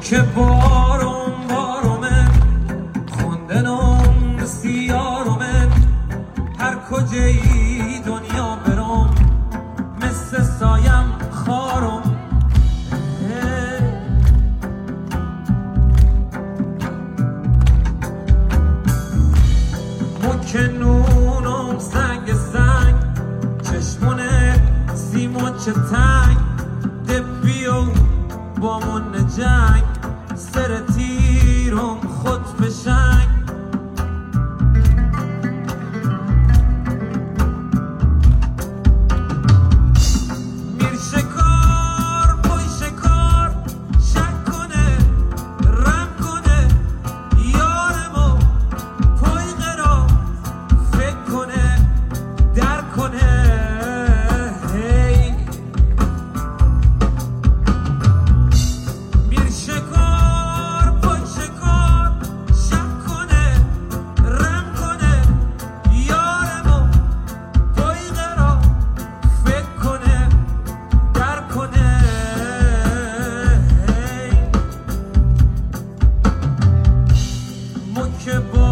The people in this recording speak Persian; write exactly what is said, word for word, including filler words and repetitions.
که بارم بارمه خوندنم بسیارمه هر کجایی دنیا برم مثل سایم خارم مکنونم سنگ سنگ چشمونه سیمون چه تنگ دبیو با من جنگ سر تیرم خود بشنگ میر شکار پای شکار شک کنه رم کنه یارمو پای قرار فکر کنه در کنه که با